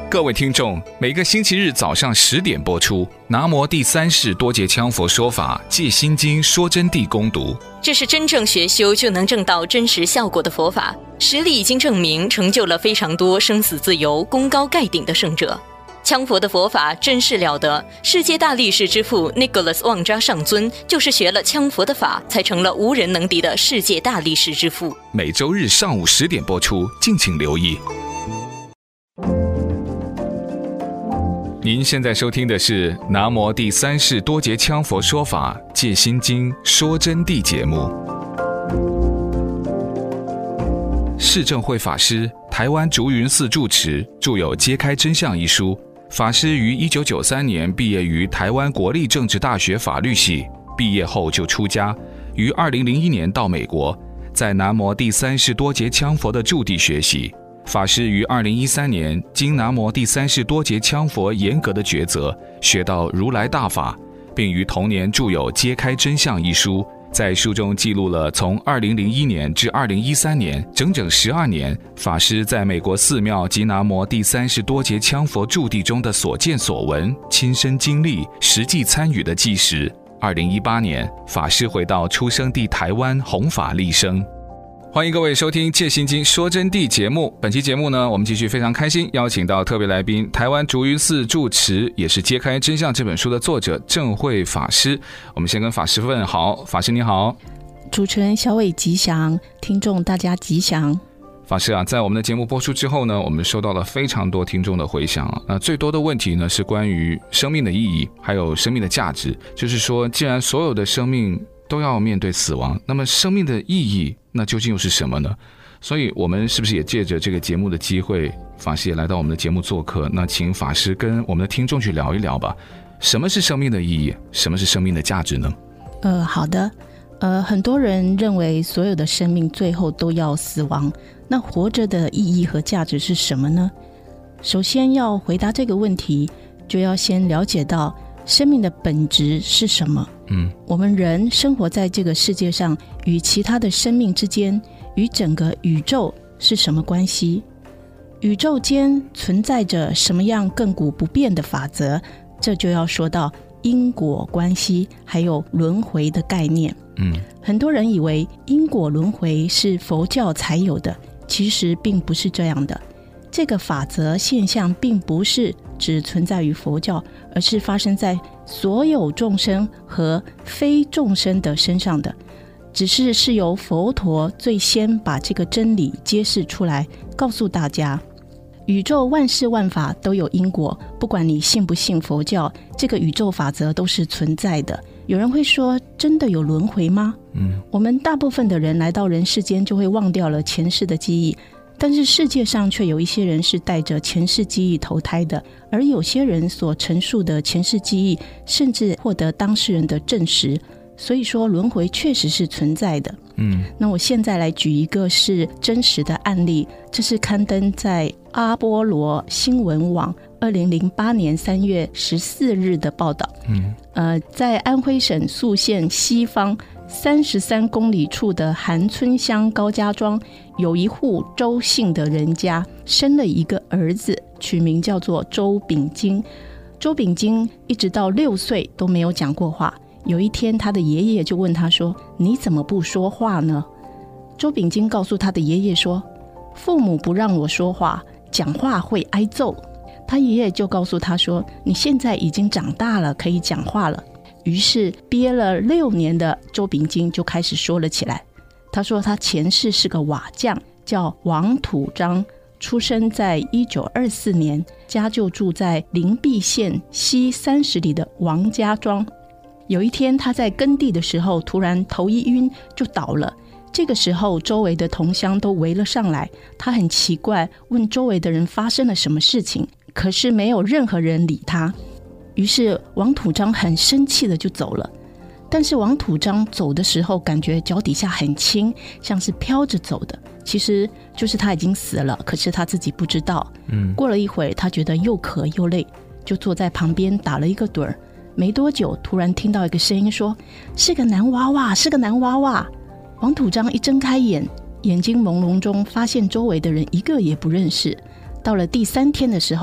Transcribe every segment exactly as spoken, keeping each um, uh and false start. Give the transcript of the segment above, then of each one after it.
各位听众，每个星期日早上十点播出，南摩第三世多杰羌佛说法戒心经说真谛攻读。 这是真正学修就能证到真实效果的佛法，实力已经证明，成就了非常多生死自由、功高盖顶的圣者。羌佛的佛法真是了得，世界大力士之父 Nicholas 旺扎上尊就是学了羌佛的法，才成了无人能敌的世界大力士之父。 每周日上午十点播出，敬请留意。您现在收听的是南摩第三世多杰羌佛说法戒心经说真谛节目。释正慧法师，台湾竹云寺住持，著有《揭开真相》一书。法师于一九九三年毕业于台湾国立政治大学法律系，毕业后就出家，于二零零一年到美国，在南摩第三世多杰羌佛的驻地学习。法师于二零一三年经南摩第三世多杰羌佛严格的抉择，学到如来大法，并于同年著有《揭开真相》一书，在书中记录了从二零零一年至二零一三年整整十二年法师在美国寺庙及南摩第三世多杰羌佛驻地中的所见所闻、亲身经历、实际参与的纪实。二零一八年，法师回到出生地台湾弘法利生。欢迎各位收听戒心经说真谛节目。本期节目呢，我们继续非常开心邀请到特别来宾，台湾竹云寺住持，也是《揭开真相》这本书的作者正慧法师。我们先跟法师问好。法师你好。 主持人小伟吉祥，听众大家吉祥。 法师啊，在我们的节目播出之后呢，我们收到了非常多听众的回响。那最多的问题呢，是关于生命的意义，还有生命的价值。就是说，既然所有的生命都要面对死亡，那么生命的意义那究竟又是什么呢？所以我们是不是也借着这个节目的机会，法师也来到我们的节目做客，那请法师跟我们的听众去聊一聊吧。什么是生命的意义？什么是生命的价值呢？ 呃，好的。呃，很多人认为所有的生命最后都要死亡，那活着的意义和价值是什么呢？首先要回答这个问题，就要先了解到生命的本质是什么。嗯，我们人生活在这个世界上，与其他的生命之间，与整个宇宙是什么关系？宇宙间存在着什么样亘古不变的法则？这就要说到因果关系，还有轮回的概念。嗯，很多人以为因果轮回是佛教才有的，其实并不是这样的。这个法则现象并不是只存在于佛教，而是发生在所有众生和非众生的身上的，只是是由佛陀最先把这个真理揭示出来，告诉大家宇宙万事万法都有因果，不管你信不信佛教，这个宇宙法则都是存在的。有人会说，真的有轮回吗？嗯，我们大部分的人来到人世间就会忘掉了前世的记忆，但是世界上却有一些人是带着前世记忆投胎的，而有些人所陈述的前世记忆甚至获得当事人的证实，所以说轮回确实是存在的。嗯，那我现在来举一个是真实的案例，这是刊登在阿波罗新闻网二零零八年三月十四日的报道。嗯，呃，在安徽省宿县西方三十三公里处的韩村乡高家庄，有一户周姓的人家生了一个儿子，取名叫做周秉金。周秉金一直到六岁都没有讲过话。有一天，他的爷爷就问他说：“你怎么不说话呢？”周秉金告诉他的爷爷说：“父母不让我说话，讲话会挨揍。”他爷爷就告诉他说：“你现在已经长大了，可以讲话了。”于是憋了六年的周秉金就开始说了起来。他说他前世是个瓦匠，叫王土章，出生在一九二四年，家就住在灵璧县西三十里的王家庄。有一天他在耕地的时候，突然头一晕就倒了。这个时候周围的同乡都围了上来，他很奇怪，问周围的人发生了什么事情，可是没有任何人理他。于是王土章很生气的就走了。但是王土章走的时候感觉脚底下很轻，像是飘着走的，其实就是他已经死了，可是他自己不知道。嗯，过了一会儿，他觉得又渴又累，就坐在旁边打了一个盹儿。没多久，突然听到一个声音说：“是个男娃娃，是个男娃娃。”王土章一睁开眼，眼睛朦胧中发现周围的人一个也不认识。到了第三天的时候，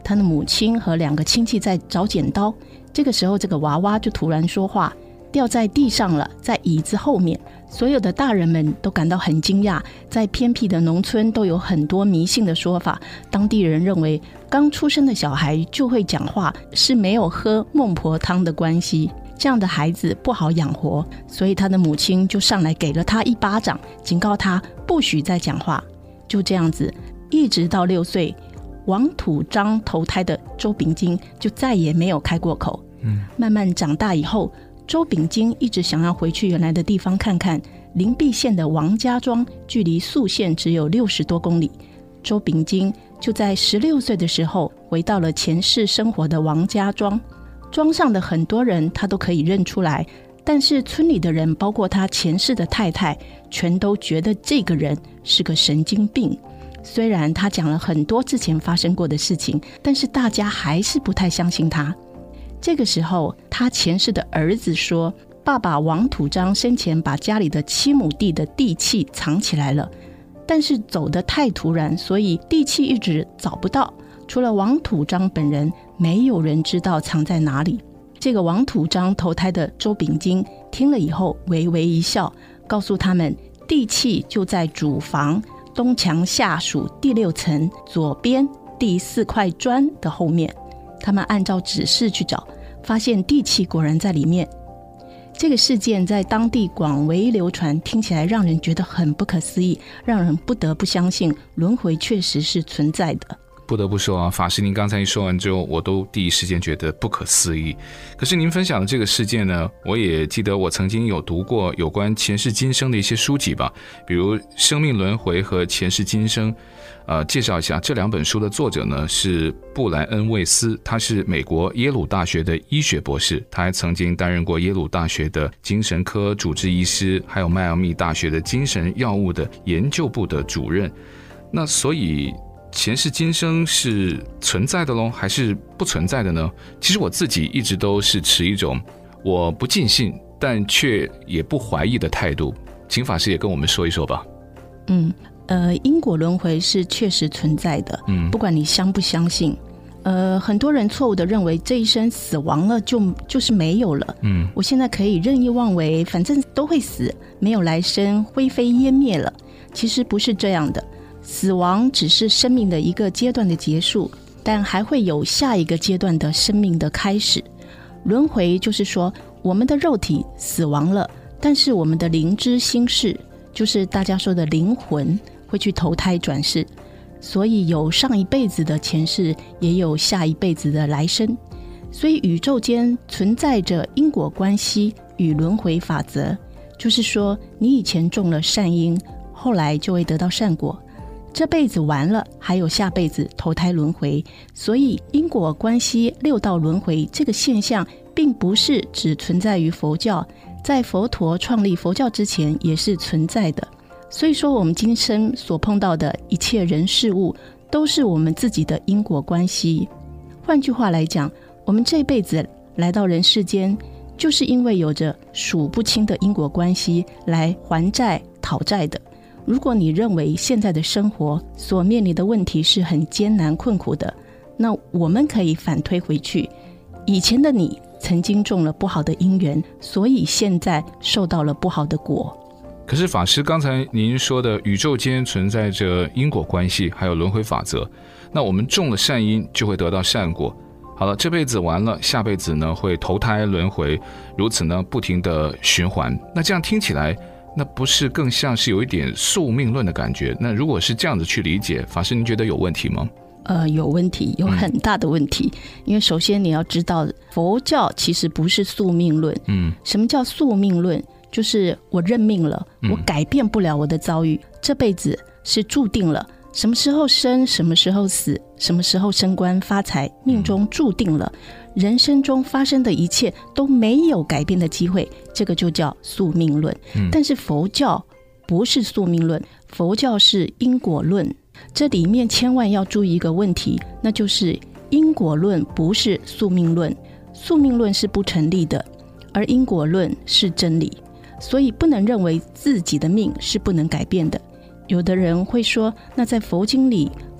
他的母亲和两个亲戚在找剪刀，这个时候这个娃娃就突然说话，掉在地上了，在椅子后面。所有的大人们都感到很惊讶，在偏僻的农村都有很多迷信的说法，当地人认为刚出生的小孩就会讲话是没有喝孟婆汤的关系，这样的孩子不好养活，所以他的母亲就上来给了他一巴掌，警告他不许再讲话。就这样子一直到六岁，王土章投胎的周秉金就再也没有开过口。嗯，慢慢长大以后，周秉金一直想要回去原来的地方看看。灵璧县的王家庄距离宿县只有六十多公里，周秉金就在十六岁的时候回到了前世生活的王家庄。庄上的很多人他都可以认出来，但是村里的人包括他前世的太太全都觉得这个人是个神经病。虽然他讲了很多之前发生过的事情，但是大家还是不太相信他。这个时候他前世的儿子说，爸爸王土章生前把家里的七亩地的地契藏起来了，但是走得太突然，所以地契一直找不到，除了王土章本人，没有人知道藏在哪里。这个王土章投胎的周秉金听了以后微微一笑，告诉他们地契就在主房东墙下属第六层左边第四块砖的后面。他们按照指示去找，发现地契果然在里面。这个事件在当地广为流传，听起来让人觉得很不可思议，让人不得不相信轮回确实是存在的。 不得不说啊，法师您刚才一说完之后，我都第一时间觉得不可思议。可是您分享的这个事件呢，我也记得我曾经有读过有关前世今生的一些书籍吧，比如《生命轮回》和《前世今生》。呃，介绍一下这两本书的作者呢是布莱恩·魏斯，他是美国耶鲁大学的医学博士，他还曾经担任过耶鲁大学的精神科主治医师，还有迈阿密大学的精神药物的研究部的主任。那所以前世今生是存在的咯，还是不存在的呢？其实我自己一直都是持一种我不尽信但却也不怀疑的态度，请法师也跟我们说一说吧。 嗯呃，因果轮回是确实存在的，嗯，不管你相不相信。呃，很多人错误的认为这一生死亡了就就是没有了，嗯，我现在可以任意妄为，反正都会死，没有来生，灰飞烟灭了。其实不是这样的，死亡只是生命的一个阶段的结束，但还会有下一个阶段的生命的开始。轮回就是说，我们的肉体死亡了，但是我们的灵知心事，就是大家说的灵魂，会去投胎转世，所以有上一辈子的前世，也有下一辈子的来生。所以宇宙间存在着因果关系与轮回法则，就是说你以前种了善因，后来就会得到善果，这辈子完了还有下辈子投胎轮回。所以因果关系六道轮回这个现象并不是只存在于佛教，在佛陀创立佛教之前也是存在的。所以说我们今生所碰到的一切人事物都是我们自己的因果关系。换句话来讲，我们这辈子来到人世间，就是因为有着数不清的因果关系来还债讨债的。如果你认为现在的生活所面临的问题是很艰难困苦的，那我们可以反推回去，以前的你曾经种了不好的因缘，所以现在受到了不好的果。 可是法师刚才您说的宇宙间存在着因果关系还有轮回法则，那我们种了善因就会得到善果，好了，这辈子完了，下辈子呢会投胎轮回，如此呢不停的循环。那这样听起来，那不是更像是有一点宿命论的感觉？那如果是这样子去理解，法师您觉得有问题吗？ 呃，有问题，有很大的问题。嗯、因为首先你要知道，佛教其实不是宿命论。嗯，什么叫宿命论？就是我认命了，我改变不了我的遭遇，嗯、这辈子是注定了，什么时候生，什么时候死，什么时候升官发财，命中注定了。人生中发生的一切都没有改变的机会，这个就叫宿命论。嗯、但是佛教不是宿命论，佛教是因果论。这里面千万要注意一个问题，那就是因果论不是宿命论，宿命论是不成立的，而因果论是真理。所以不能认为自己的命是不能改变的。有的人会说，那在佛经里，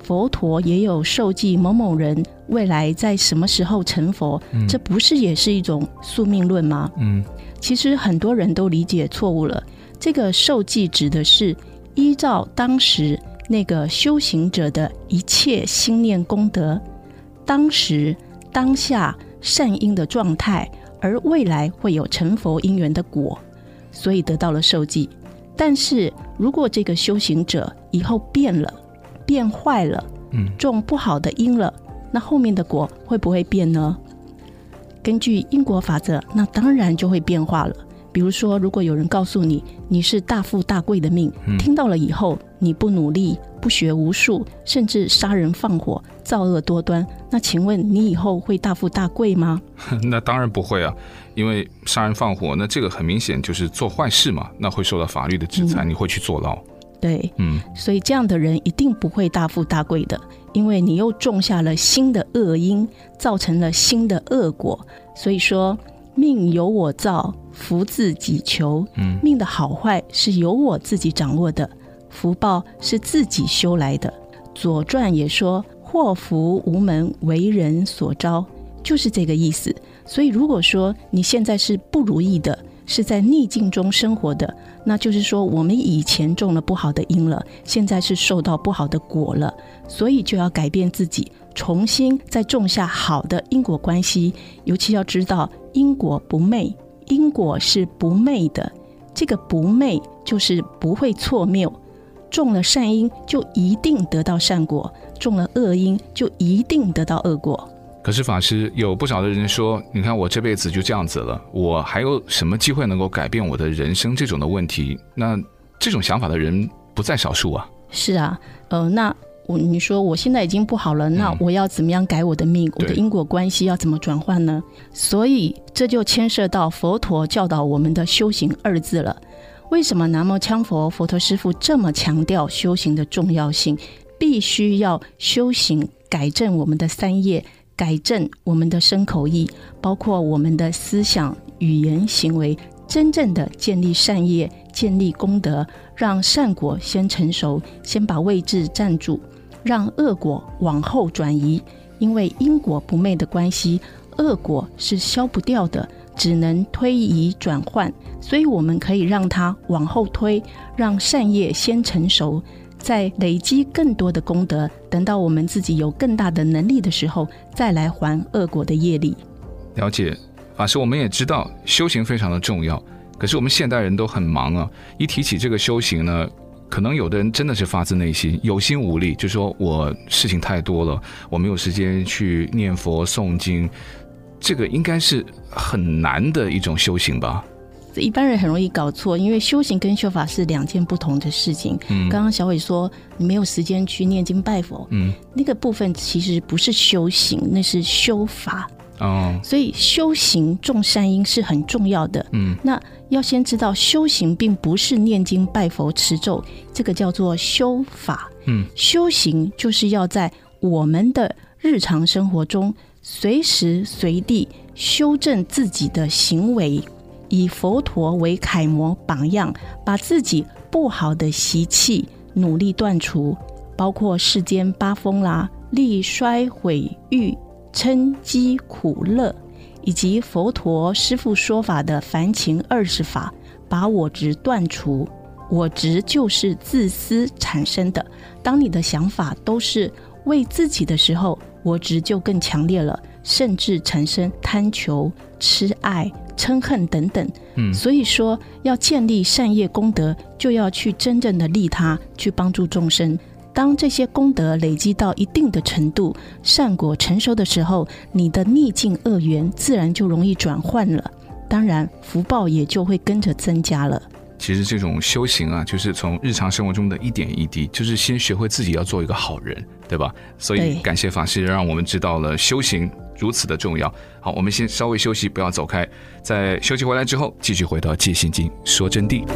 佛陀也有授记某某人未来在什么时候成佛，嗯、这不是也是一种宿命论吗？嗯，其实很多人都理解错误了。这个授记指的是依照当时那个修行者的一切心念功德，当时当下善因的状态，而未来会有成佛因缘的果，所以得到了授记。但是如果这个修行者以后变了，变坏了，嗯，种不好的因了，那后面的果会不会变呢？根据因果法则，那当然就会变化了。比如说，如果有人告诉你你是大富大贵的命，嗯、听到了以后你不努力，不学无术，甚至杀人放火，造恶多端，那请问你以后会大富大贵吗？ 那当然不会啊，因为杀人放火，那这个很明显就是做坏事嘛，那会受到法律的制裁，嗯、你会去坐牢。 对，嗯，所以这样的人一定不会大富大贵的，因为你又种下了新的恶因，造成了新的恶果。所以说，命由我造，福自己求。嗯，命的好坏是由我自己掌握的，福报是自己修来的。左传也说，祸福无门，为人所招，就是这个意思。所以如果说你现在是不如意的，是在逆境中生活的，那就是说我们以前种了不好的因了，现在是受到不好的果了，所以就要改变自己，重新再种下好的因果关系。尤其要知道因果不昧，因果是不昧的，这个不昧就是不会错谬，种了善因就一定得到善果，种了恶因就一定得到恶果。 可是法师，有不少的人说，你看我这辈子就这样子了，我还有什么机会能够改变我的人生？这种的问题，那这种想法的人不在少数啊。 是啊，呃，那我你说我现在已经不好了，那我要怎么样改我的命？嗯、我的因果关系要怎么转换呢？所以这就牵涉到佛陀教导我们的修行二字了。为什么南无羌佛佛陀师父这么强调修行的重要性？必须要修行改正我们的三业，改正我们的身口意，包括我们的思想、语言、行为，真正的建立善业，建立功德，让善果先成熟，先把位置站住，让恶果往后转移。因为因果不昧的关系，恶果是消不掉的，只能推移转换，所以我们可以让它往后推，让善业先成熟，再累积更多的功德，等到我们自己有更大的能力的时候，再来还恶果的业力。 了解，法师，我们也知道修行非常的重要，可是我们现代人都很忙啊，一提起这个修行呢，可能有的人真的是发自内心，有心无力，就说我事情太多了，我没有时间去念佛诵经，这个应该是很难的一种修行吧。 一般人很容易搞错，因为修行跟修法是两件不同的事情。嗯，刚刚小伟说你没有时间去念经拜佛，嗯，那个部分其实不是修行，那是修法。哦，所以修行种善因是很重要的。嗯，那要先知道修行并不是念经拜佛持咒，这个叫做修法。嗯，修行就是要在我们的日常生活中随时随地修正自己的行为，以佛陀为楷模榜样，把自己不好的习气努力断除，包括世间八风啦、力衰毁誉、嗔饥苦乐，以及佛陀师父说法的凡情二十法，把我执断除。我执就是自私产生的，当你的想法都是为自己的时候，我执就更强烈了，甚至产生贪求、痴爱、嗔恨等等。嗯，所以说要建立善业功德，就要去真正的利他，去帮助众生。当这些功德累积到一定的程度，善果成熟的时候，你的逆境恶缘自然就容易转换了，当然福报也就会跟着增加了。 其实这种修行啊，就是从日常生活中的一点一滴，就是先学会自己要做一个好人，对吧？所以感谢法师让我们知道了修行如此的重要。好，我们先稍微休息，不要走开，在休息回来之后继续回到戒心经说真谛。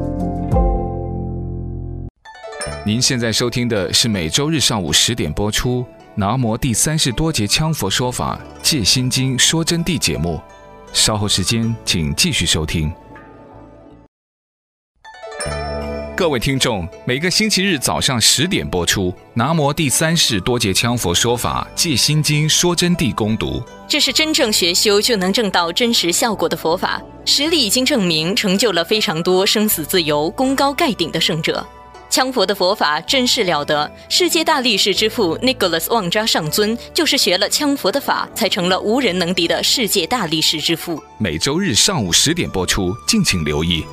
您现在收听的是每周日上午十点播出南无第三世多杰羌佛说法戒心经说真谛节目，稍后时间请继续收听。 各位听众，每个星期日早上十点播出南摩第三世多杰羌佛说法戒心经说真谛攻读。 这是真正学修就能证到真实效果的佛法，实力已经证明，成就了非常多生死自由、功高盖顶的圣者。羌佛的佛法真是了得，世界大力士之父 Nicholas 旺扎上尊就是学了羌佛的法，才成了无人能敌的世界大力士之父。 每周日上午十点播出，敬请留意。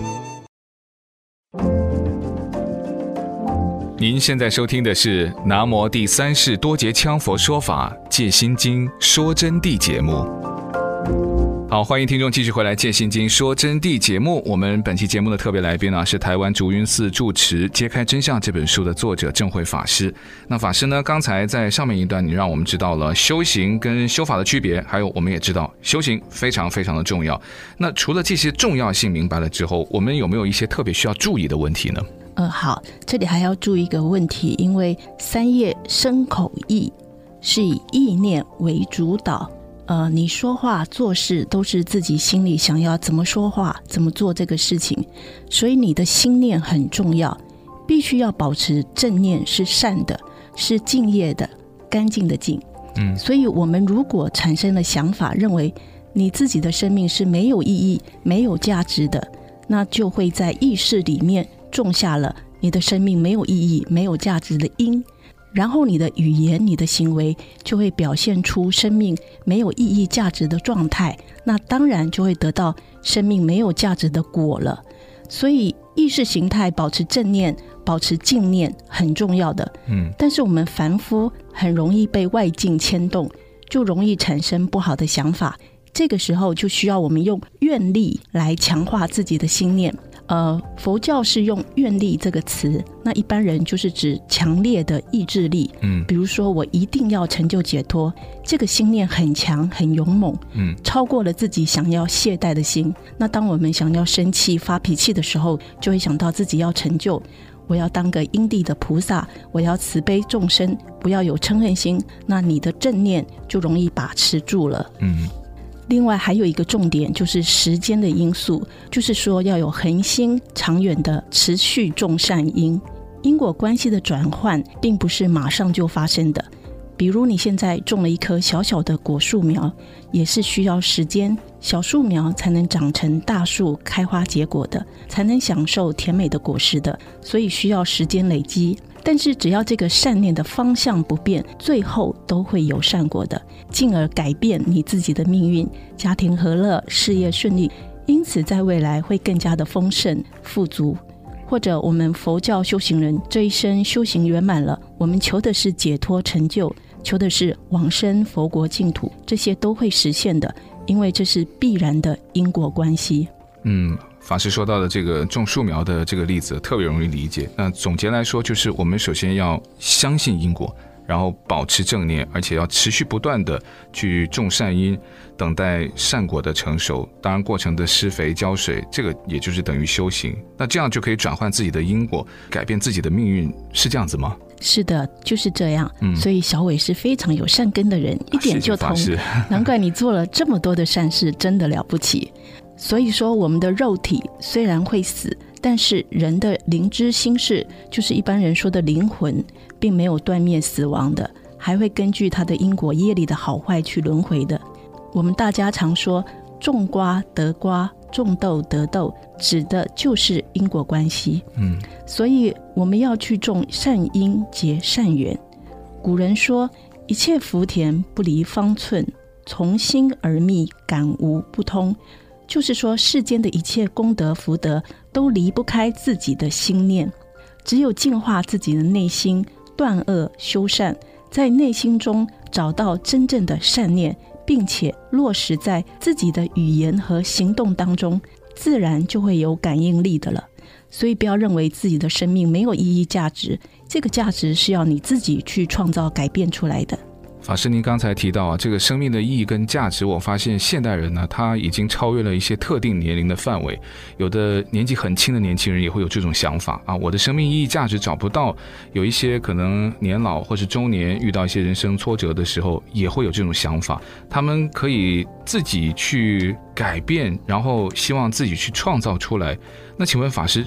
您现在收听的是南摩第三世多杰羌佛说法戒心经说真谛节目。好，欢迎听众继续回来戒心经说真谛节目。我们本期节目的特别来宾呢，是台湾竹云寺住持揭开真相这本书的作者正慧法师。那法师呢，刚才在上面一段你让我们知道了修行跟修法的区别，还有我们也知道修行非常非常的重要。那除了这些重要性明白了之后，我们有没有一些特别需要注意的问题呢？ 呃，好，这里还要注意一个问题，因为三业身口意是以意念为主导。呃，你说话做事都是自己心里想要怎么说话怎么做这个事情，所以你的心念很重要，必须要保持正念，是善的，是敬业的，干净的净。嗯，所以我们如果产生了想法，认为你自己的生命是没有意义没有价值的，那就会在意识里面种下了你的生命没有意义没有价值的因，然后你的语言你的行为就会表现出生命没有意义价值的状态，那当然就会得到生命没有价值的果了。所以意识形态保持正念保持净念很重要的。嗯，但是我们凡夫很容易被外境牵动，就容易产生不好的想法，这个时候就需要我们用愿力来强化自己的心念。呃，佛教是用愿力这个词，那一般人就是指强烈的意志力。嗯，比如说我一定要成就解脱，这个心念很强很勇猛，嗯，超过了自己想要懈怠的心。那当我们想要生气发脾气的时候，就会想到自己要成就，我要当个因地的菩萨，我要慈悲众生，不要有嗔恨心，那你的正念就容易把持住了。嗯。另外还有一个重点就是时间的因素，就是说要有恒心长远的持续种善因。因果关系的转换并不是马上就发生的，比如你现在种了一棵小小的果树苗，也是需要时间，小树苗才能长成大树开花结果的，才能享受甜美的果实的，所以需要时间累积。但是只要这个善念的方向不变，最后都会有善果的，进而改变你自己的命运，家庭和乐，事业顺利，因此在未来会更加的丰盛富足。或者我们佛教修行人这一生修行圆满了，我们求的是解脱成就，求的是往生佛国净土，这些都会实现的，因为这是必然的因果关系。 嗯，法师说到的这个种树苗的这个例子特别容易理解。那总结来说，就是我们首先要相信因果，然后保持正念，而且要持续不断的去种善因，等待善果的成熟。当然过程的施肥浇水，这个也就是等于修行。那这样就可以转换自己的因果，改变自己的命运，是这样子吗？ 是的，就是这样。嗯，所以小伟是非常有善根的人，一点就通。难怪你做了这么多的善事，真的了不起。所以说我们的肉体虽然会死，但是人的灵知心事，就是一般人说的灵魂，并没有断灭死亡的，还会根据他的因果业力的好坏去轮回的。我们大家常说种瓜得瓜，种豆得豆，指的就是因果关系。嗯，所以我们要去种善因结善缘。古人说一切福田不离方寸，从心而觅感无不通，就是说世间的一切功德福德都离不开自己的心念，只有净化自己的内心，断恶修善，在内心中找到真正的善念，并且落实在自己的语言和行动当中，自然就会有感应力的了。所以不要认为自己的生命没有意义价值，这个价值是要你自己去创造改变出来的。 法师您刚才提到啊，这个生命的意义跟价值，我发现现代人呢，他已经超越了一些特定年龄的范围。有的年纪很轻的年轻人也会有这种想法啊，我的生命意义价值找不到。有一些可能年老或是中年遇到一些人生挫折的时候，也会有这种想法。他们可以自己去改变，然后希望自己去创造出来。那请问法师，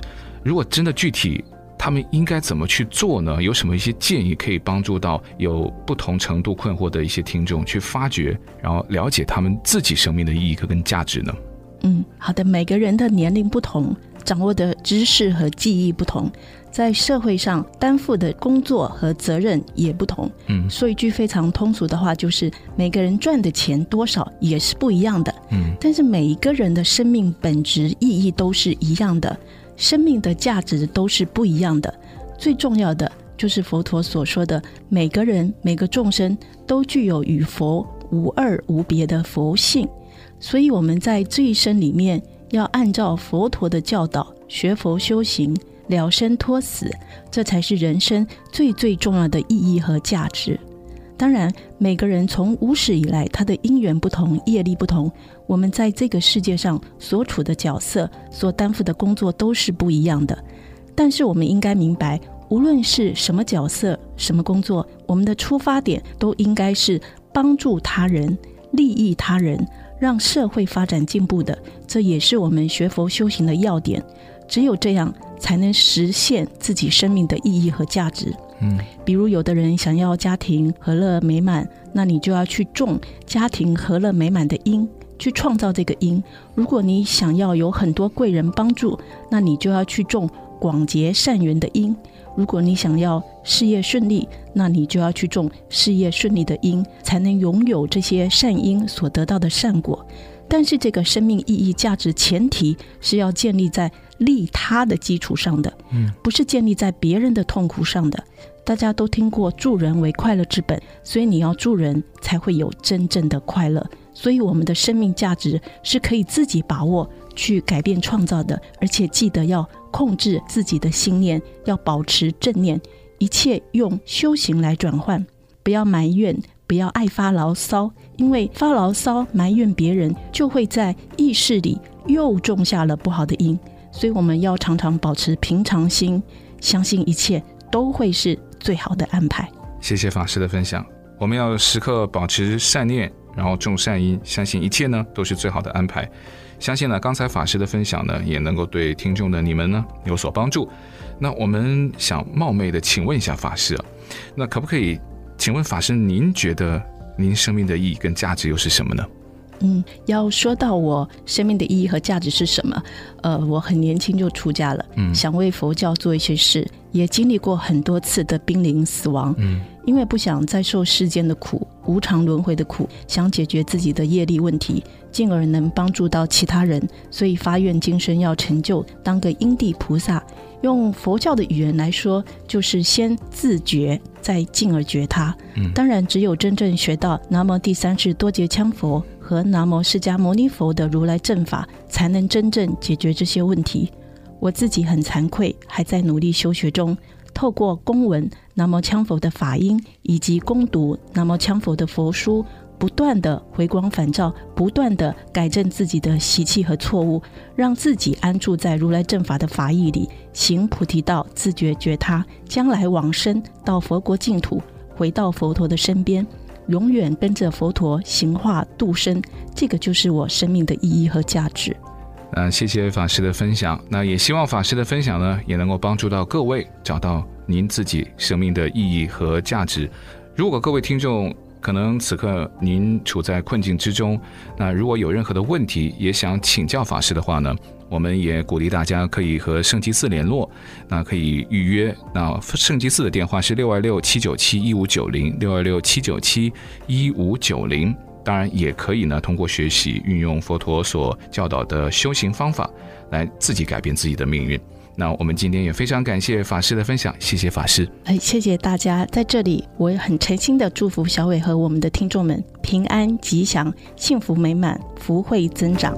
如果真的具体他们应该怎么去做呢？有什么一些建议可以帮助到有不同程度困惑的一些听众去发掘，然后了解他们自己生命的意义跟价值呢？ 嗯，好的。每个人的年龄不同，掌握的知识和技艺不同，在社会上担负的工作和责任也不同。嗯，说一句非常通俗的话，就是每个人赚的钱多少也是不一样的。嗯，但是每一个人的生命本质意义都是一样的，生命的价值都是不一样的。最重要的就是佛陀所说的，每个人每个众生都具有与佛无二无别的佛性。所以我们在这一生里面要按照佛陀的教导学佛修行，了生脱死，这才是人生最最重要的意义和价值。当然每个人从无始以来，他的因缘不同，业力不同，我们在这个世界上所处的角色，所担负的工作都是不一样的。但是我们应该明白，无论是什么角色什么工作，我们的出发点都应该是帮助他人，利益他人，让社会发展进步的，这也是我们学佛修行的要点。只有这样才能实现自己生命的意义和价值。嗯，比如有的人想要家庭和乐美满，那你就要去种家庭和乐美满的因，去创造这个因。如果你想要有很多贵人帮助，那你就要去种广结善缘的因。如果你想要事业顺利，那你就要去种事业顺利的因，才能拥有这些善因所得到的善果。但是这个生命意义价值前提是要建立在利他的基础上的，不是建立在别人的痛苦上的。大家都听过助人为快乐之本，所以你要助人才会有真正的快乐。所以我们的生命价值是可以自己把握去改变创造的，而且记得要控制自己的心念，要保持正念，一切用修行来转换。不要埋怨，不要爱发牢骚，因为发牢骚埋怨别人，就会在意识里又种下了不好的因。所以我们要常常保持平常心，相信一切都会是最好的安排。 谢谢法师的分享。我们要时刻保持善念，然后种善因，相信一切呢都是最好的安排。相信呢刚才法师的分享呢也能够对听众的你们呢有所帮助。那我们想冒昧的请问一下法师啊，那可不可以请问法师，您觉得您生命的意义跟价值又是什么呢？ 嗯，要说到我生命的意义和价值是什么，呃，我很年轻就出家了，嗯，想为佛教做一些事，也经历过很多次的濒临死亡，嗯，因为不想再受世间的苦，无常轮回的苦，想解决自己的业力问题，进而能帮助到其他人，所以发愿今生要成就当个因地菩萨。用佛教的语言来说，就是先自觉，再进而觉他。嗯，当然只有真正学到南无第三世多杰羌佛和南无释迦牟尼佛的如来正法，才能真正解决这些问题。我自己很惭愧，还在努力修学中，透过公文南无羌佛的法音，以及攻读南无羌佛的佛书，不断的回光返照，不断的改正自己的习气和错误，让自己安住在如来正法的法义里，行菩提道，自觉觉他，将来往生到佛国净土，回到佛陀的身边，永远跟着佛陀行化度生。这个就是我生命的意义和价值。 呃，谢谢法师的分享。那也希望法师的分享呢，也能够帮助到各位找到您自己生命的意义和价值。如果各位听众可能此刻您处在困境之中，那如果有任何的问题也想请教法师的话呢，我们也鼓励大家可以和圣基寺联络，那可以预约。那圣基寺的电话是六二六七九七一五九零 六二六七九七一五九零。当然也可以呢通过学习运用佛陀所教导的修行方法来自己改变自己的命运。那我们今天也非常感谢法师的分享，谢谢法师。 哎，谢谢大家。在这里我也很诚心的祝福小伟和我们的听众们平安吉祥，幸福美满，福慧增长。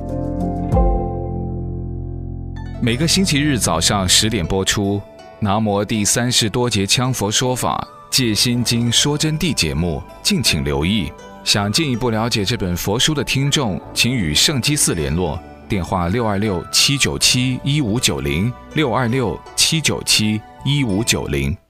每个星期日早上十点播出南无第三世多杰羌佛说法戒心经说真谛节目，敬请留意。想进一步了解这本佛书的听众，请与圣基寺联络，电话六二六七九七一五九零 六二六七九七一五九零。